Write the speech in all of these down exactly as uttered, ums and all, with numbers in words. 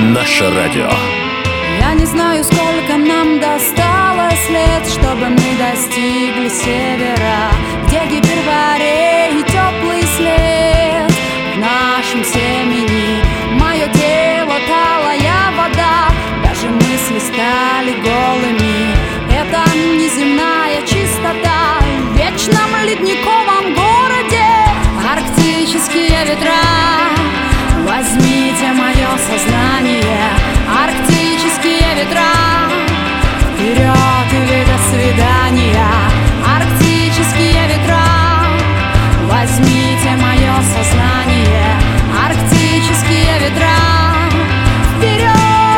Наше радио. Я не знаю, сколько нам досталось лет, чтобы мы достигли севера, где гипербореи и теплый след в нашем семени. Мое тело талая вода, даже мысли стали голыми. Это неземная чистота в вечном ледниковом городе. Арктические ветра, возьмите мое сознание. Арктические ветра, вперед или до свидания. Арктические ветра, возьмите мое сознание. Арктические ветра, вперед!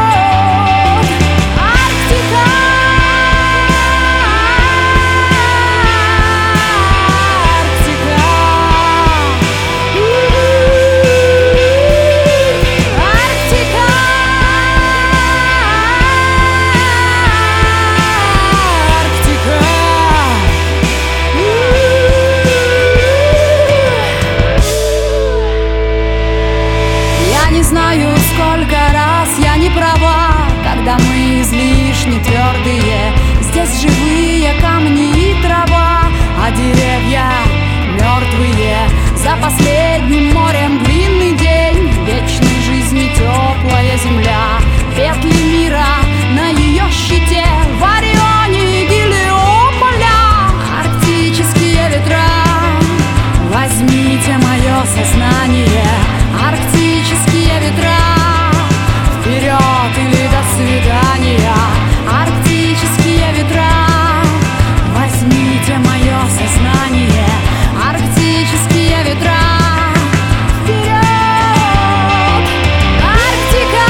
Арктика! Знаю, сколько раз я не права, когда мы излишне твердые. Здесь живые камни и трава, а деревья мертвые. За последним морем длинный день, вечной жизни теплая земля. Петли мира на ее щите, в Орионе и Гелиополя. Арктические ветра, возьмите мое сознание. Арктические ветра, вперед или до свидания. Арктические ветра, возьмите мое сознание. Арктические ветра, вперед! Арктика!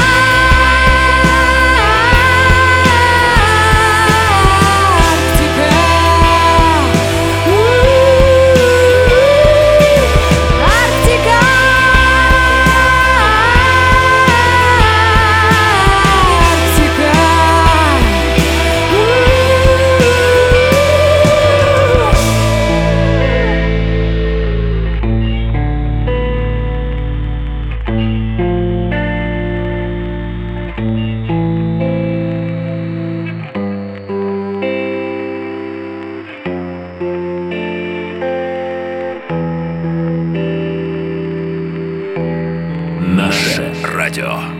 Арктика! Арктика! Наше радио.